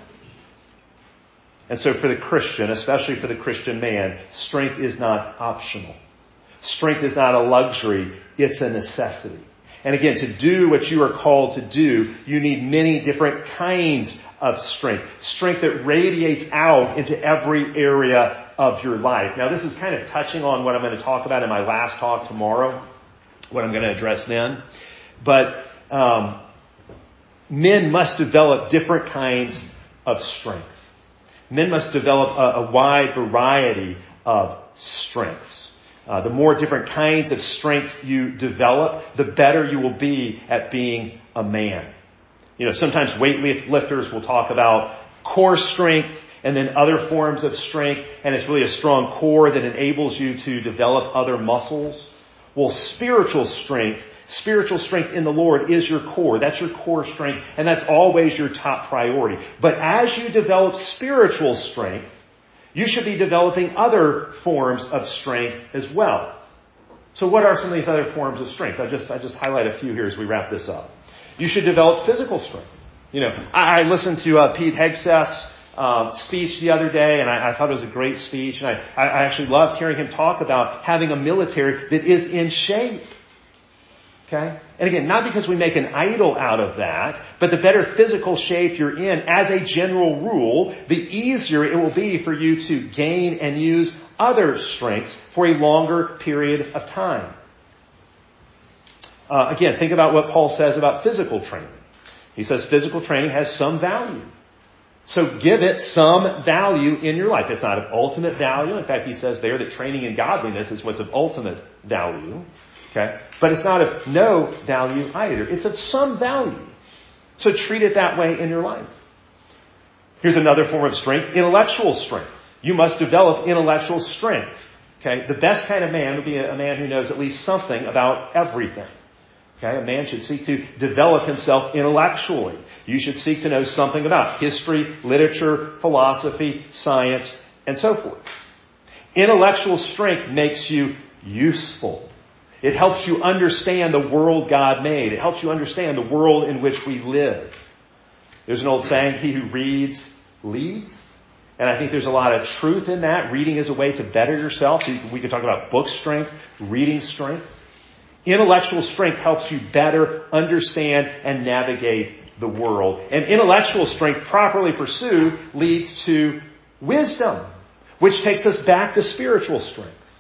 And so for the Christian, especially for the Christian man, strength is not optional. Strength is not a luxury. It's a necessity. And again, to do what you are called to do, you need many different kinds of strength. Strength that radiates out into every area of your life. Now, this is kind of touching on what I'm going to talk about in my last talk tomorrow, what I'm going to address then. But men must develop different kinds of strength. Men must develop a wide variety of strengths. The more different kinds of strength you develop, the better you will be at being a man. Sometimes weightlifters will talk about core strength and then other forms of strength, and it's really a strong core that enables you to develop other muscles. Well, spiritual strength in the Lord is your core. That's your core strength, and that's always your top priority. But as you develop spiritual strength, you should be developing other forms of strength as well. So what are some of these other forms of strength? I just highlight a few here as we wrap this up. You should develop physical strength. I listened to Pete Hegseth's speech the other day, and I thought it was a great speech, and I actually loved hearing him talk about having a military that is in shape. Okay? And again, not because we make an idol out of that, but the better physical shape you're in, as a general rule, the easier it will be for you to gain and use other strengths for a longer period of time. Again, think about what Paul says about physical training. He says physical training has some value. So give it some value in your life. It's not of ultimate value. In fact, he says there that training in godliness is what's of ultimate value. Okay? But it's not of no value either. It's of some value. So treat it that way in your life. Here's another form of strength, intellectual strength. You must develop intellectual strength. Okay? The best kind of man would be a man who knows at least something about everything. Okay? A man should seek to develop himself intellectually. You should seek to know something about history, literature, philosophy, science, and so forth. Intellectual strength makes you useful. It helps you understand the world God made. It helps you understand the world in which we live. There's an old saying, he who reads, leads. And I think there's a lot of truth in that. Reading is a way to better yourself. So we could talk about book strength, reading strength. Intellectual strength helps you better understand and navigate the world. And intellectual strength, properly pursued, leads to wisdom, which takes us back to spiritual strength.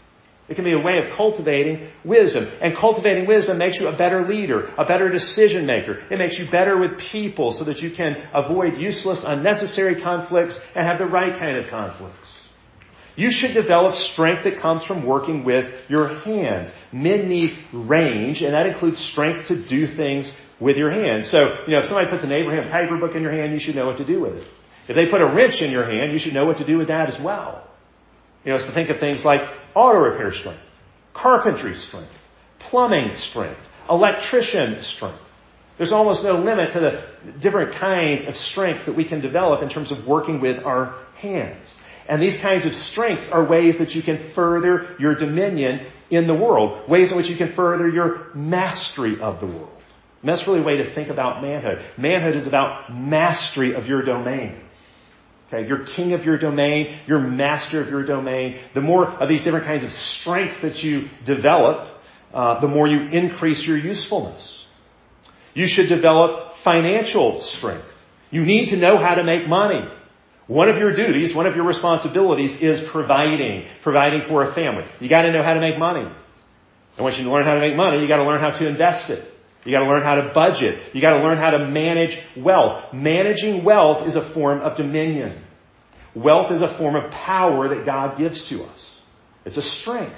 It can be a way of cultivating wisdom. And cultivating wisdom makes you a better leader, a better decision maker. It makes you better with people so that you can avoid useless, unnecessary conflicts and have the right kind of conflicts. You should develop strength that comes from working with your hands. Men need range, and that includes strength to do things with your hands. So, if somebody puts an Abraham Kuyper book in your hand, you should know what to do with it. If they put a wrench in your hand, you should know what to do with that as well. So think of things like auto repair strength, carpentry strength, plumbing strength, electrician strength. There's almost no limit to the different kinds of strengths that we can develop in terms of working with our hands. And these kinds of strengths are ways that you can further your dominion in the world, ways in which you can further your mastery of the world. And that's really a way to think about manhood. Manhood is about mastery of your domain. Okay, you're king of your domain, you're master of your domain. The more of these different kinds of strengths that you develop, the more you increase your usefulness. You should develop financial strength. You need to know how to make money. One of your duties, one of your responsibilities is providing for a family. You got to know how to make money. And once you learn how to make money, you got to learn how to invest it. You got to learn how to budget. You got to learn how to manage wealth. Managing wealth is a form of dominion. Wealth is a form of power that God gives to us. It's a strength.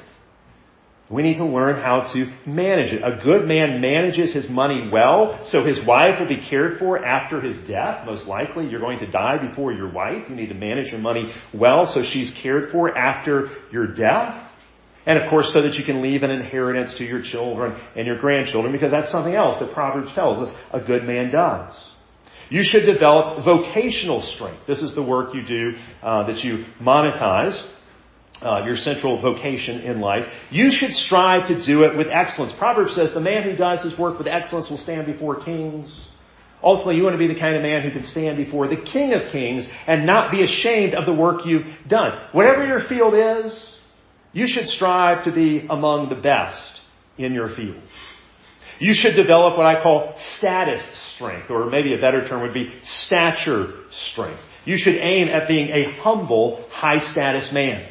We need to learn how to manage it. A good man manages his money well, so his wife will be cared for after his death. Most likely, you're going to die before your wife. You need to manage your money well, so she's cared for after your death. And of course, so that you can leave an inheritance to your children and your grandchildren, because that's something else that Proverbs tells us a good man does. You should develop vocational strength. This is the work you do that you monetize, your central vocation in life. You should strive to do it with excellence. Proverbs says the man who does his work with excellence will stand before kings. Ultimately, you want to be the kind of man who can stand before the King of Kings and not be ashamed of the work you've done. Whatever your field is, you should strive to be among the best in your field. You should develop what I call status strength, or maybe a better term would be stature strength. You should aim at being a humble, high-status man.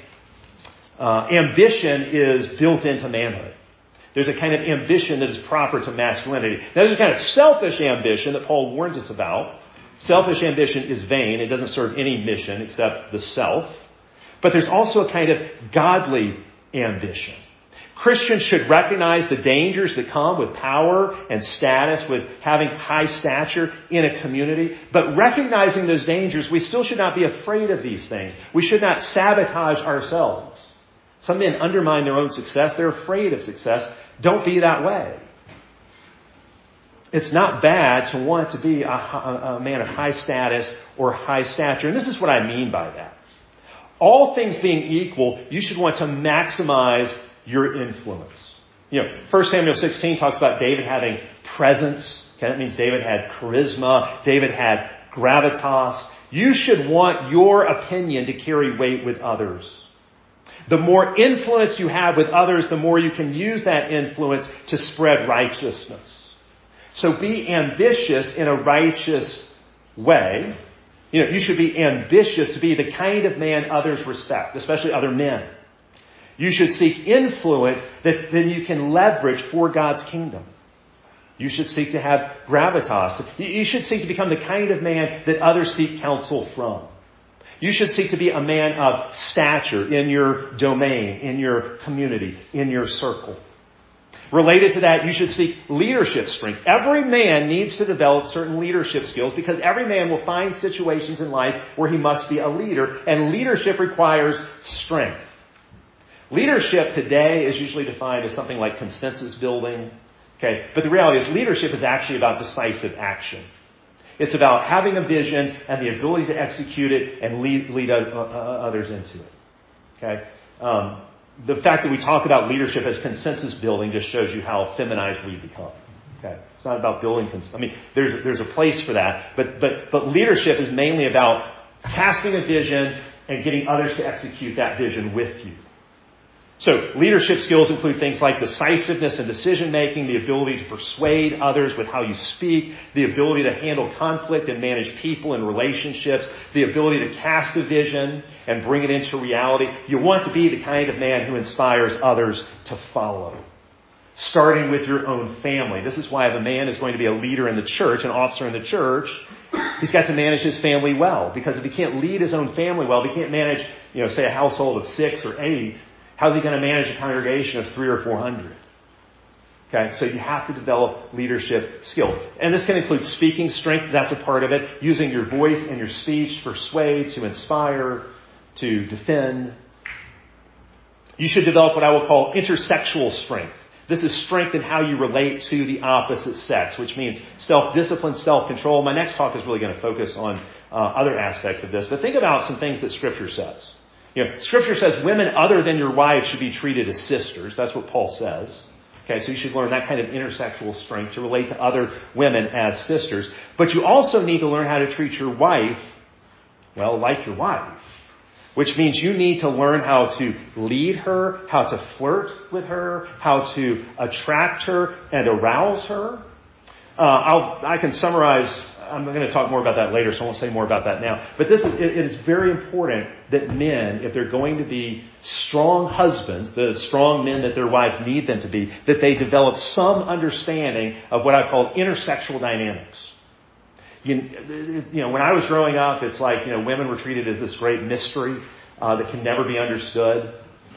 Ambition is built into manhood. There's a kind of ambition that is proper to masculinity. Now, there's a kind of selfish ambition that Paul warns us about. Selfish ambition is vain. It doesn't serve any mission except the self. But there's also a kind of godly ambition. Christians should recognize the dangers that come with power and status, with having high stature in a community. But recognizing those dangers, we still should not be afraid of these things. We should not sabotage ourselves. Some men undermine their own success. They're afraid of success. Don't be that way. It's not bad to want to be a man of high status or high stature. And this is what I mean by that. All things being equal, you should want to maximize your influence. 1 Samuel 16 talks about David having presence. Okay, that means David had charisma. David had gravitas. You should want your opinion to carry weight with others. The more influence you have with others, the more you can use that influence to spread righteousness. So be ambitious in a righteous way. You should be ambitious to be the kind of man others respect, especially other men. You should seek influence that then you can leverage for God's kingdom. You should seek to have gravitas. You should seek to become the kind of man that others seek counsel from. You should seek to be a man of stature in your domain, in your community, in your circle. Related to that, you should seek leadership strength. Every man needs to develop certain leadership skills because every man will find situations in life where he must be a leader, and leadership requires strength. Leadership today is usually defined as something like consensus building. Okay, but the reality is leadership is actually about decisive action. It's about having a vision and the ability to execute it and lead others into it. Okay. The fact that we talk about leadership as consensus building just shows you how feminized we've become. Okay. It's not about building there's a place for that, but leadership is mainly about casting a vision and getting others to execute that vision with you. So leadership skills include things like decisiveness and decision making, the ability to persuade others with how you speak, the ability to handle conflict and manage people and relationships, the ability to cast a vision and bring it into reality. You want to be the kind of man who inspires others to follow, starting with your own family. This is why if a man is going to be a leader in the church, an officer in the church, he's got to manage his family well. Because if he can't lead his own family well, if he can't manage, say a household of 6 or 8, how's he going to manage a congregation of 300 or 400? Okay, so you have to develop leadership skills. And this can include speaking strength, that's a part of it. Using your voice and your speech to persuade, to inspire, to defend. You should develop what I will call intersexual strength. This is strength in how you relate to the opposite sex, which means self-discipline, self-control. My next talk is really going to focus on other aspects of this. But think about some things that Scripture says. Scripture says women other than your wives should be treated as sisters. That's what Paul says. Okay, so you should learn that kind of intersexual strength to relate to other women as sisters. But you also need to learn how to treat your wife, like your wife. Which means you need to learn how to lead her, how to flirt with her, how to attract her and arouse her. I can summarize. I'm going to talk more about that later, so I won't say more about that now. But it is very important that men, if they're going to be strong husbands, the strong men that their wives need them to be, that they develop some understanding of what I call intersexual dynamics. When I was growing up, it's like, women were treated as this great mystery that can never be understood.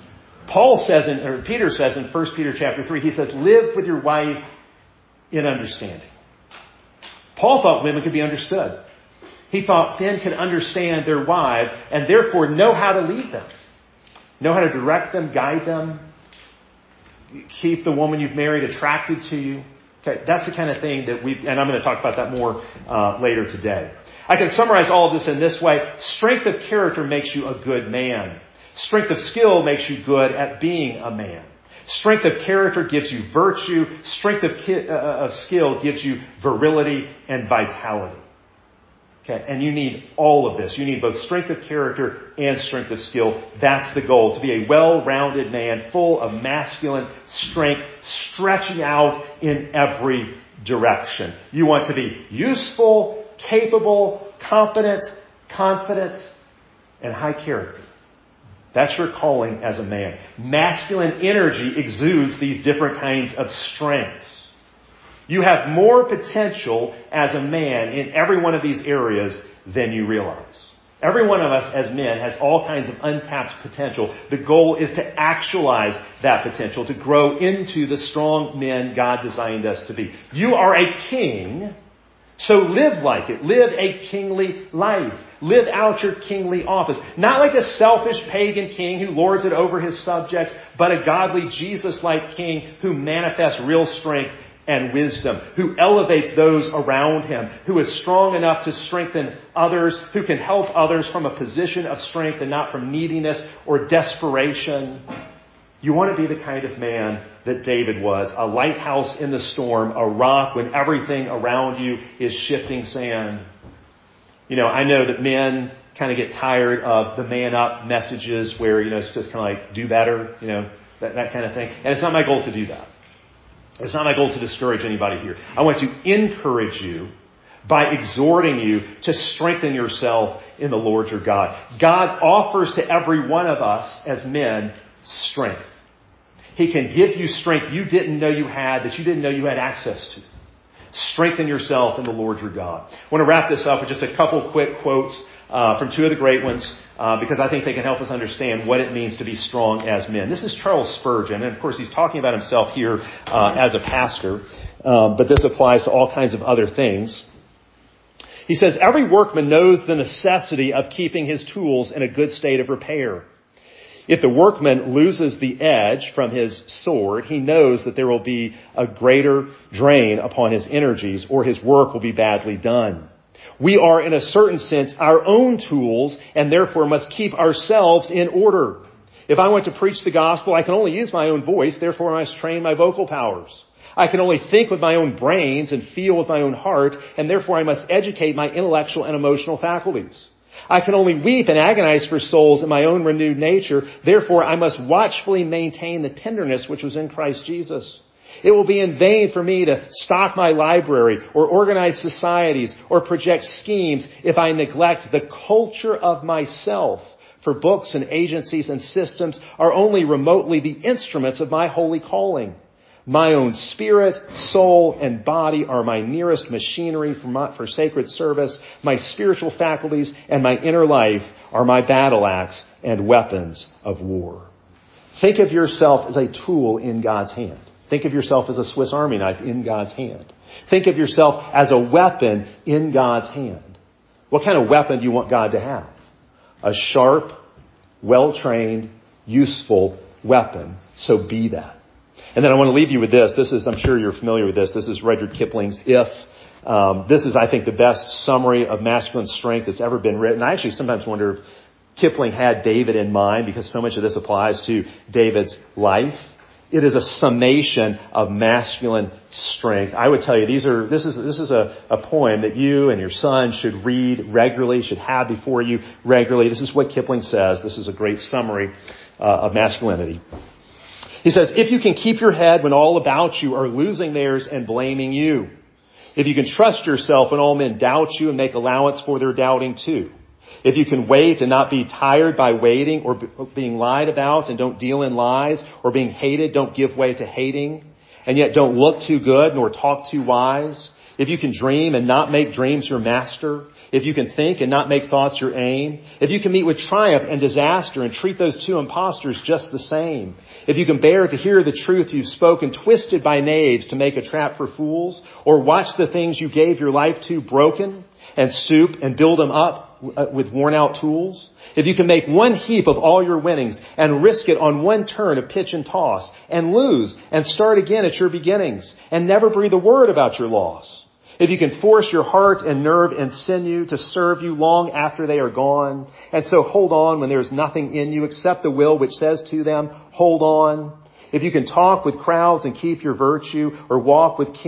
Peter says in 1 Peter chapter 3, he says, live with your wife in understanding. Paul thought women could be understood. He thought men could understand their wives and therefore know how to lead them, know how to direct them, guide them, keep the woman you've married attracted to you. Okay, that's the kind of thing that and I'm going to talk about that more later today. I can summarize all of this in this way. Strength of character makes you a good man. Strength of skill makes you good at being a man. Strength of character gives you virtue. Strength of skill gives you virility and vitality. Okay, and you need all of this. You need both strength of character and strength of skill. That's the goal, to be a well-rounded man full of masculine strength, stretching out in every direction. You want to be useful, capable, competent, confident, and high character. That's your calling as a man. Masculine energy exudes these different kinds of strengths. You have more potential as a man in every one of these areas than you realize. Every one of us as men has all kinds of untapped potential. The goal is to actualize that potential, to grow into the strong men God designed us to be. You are a king, so live like it. Live a kingly life. Live out your kingly office. Not like a selfish pagan king who lords it over his subjects, but a godly Jesus-like king who manifests real strength and wisdom, who elevates those around him, who is strong enough to strengthen others, who can help others from a position of strength and not from neediness or desperation. You want to be the kind of man that David was, a lighthouse in the storm, a rock when everything around you is shifting sand. I know that men kind of get tired of the man up messages where, it's just kind of like, do better, that kind of thing. And it's not my goal to do that. It's not my goal to discourage anybody here. I want to encourage you by exhorting you to strengthen yourself in the Lord your God. God offers to every one of us as men strength. He can give you strength you didn't know you had, that you didn't know you had access to. Strengthen yourself in the Lord your God. I want to wrap this up with just a couple quick quotes from two of the great ones, because I think they can help us understand what it means to be strong as men. This is Charles Spurgeon, and of course he's talking about himself here as a pastor, but this applies to all kinds of other things. He says, every workman knows the necessity of keeping his tools in a good state of repair. If the workman loses the edge from his sword, he knows that there will be a greater drain upon his energies, or his work will be badly done. We are, in a certain sense, our own tools, and therefore must keep ourselves in order. If I want to preach the gospel, I can only use my own voice, therefore I must train my vocal powers. I can only think with my own brains and feel with my own heart, and therefore I must educate my intellectual and emotional faculties. I can only weep and agonize for souls in my own renewed nature. Therefore, I must watchfully maintain the tenderness which was in Christ Jesus. It will be in vain for me to stock my library or organize societies or project schemes if I neglect the culture of myself. For books and agencies and systems are only remotely the instruments of my holy calling. My own spirit, soul, and body are my nearest machinery for sacred service. My spiritual faculties and my inner life are my battle axe and weapons of war. Think of yourself as a tool in God's hand. Think of yourself as a Swiss Army knife in God's hand. Think of yourself as a weapon in God's hand. What kind of weapon do you want God to have? A sharp, well-trained, useful weapon. So be that. And then I want to leave you with this. I'm sure you're familiar with this. This is Rudyard Kipling's If. This is, I think, the best summary of masculine strength that's ever been written. I actually sometimes wonder if Kipling had David in mind, because so much of this applies to David's life. It is a summation of masculine strength. I would tell you, this is a poem that you and your son should read regularly, should have before you regularly. This is what Kipling says. This is a great summary of masculinity. He says, if you can keep your head when all about you are losing theirs and blaming you, if you can trust yourself when all men doubt you and make allowance for their doubting too, if you can wait and not be tired by waiting or being lied about and don't deal in lies, or being hated, don't give way to hating, and yet don't look too good nor talk too wise, if you can dream and not make dreams your master, if you can think and not make thoughts your aim, if you can meet with triumph and disaster and treat those two impostors just the same, if you can bear to hear the truth you've spoken twisted by knaves to make a trap for fools, or watch the things you gave your life to broken and stoop and build them up with worn out tools, if you can make one heap of all your winnings and risk it on one turn of pitch and toss and lose and start again at your beginnings and never breathe a word about your loss, if you can force your heart and nerve and sinew to serve you long after they are gone, and so hold on when there is nothing in you except the will which says to them, hold on, if you can talk with crowds and keep your virtue, or walk with kings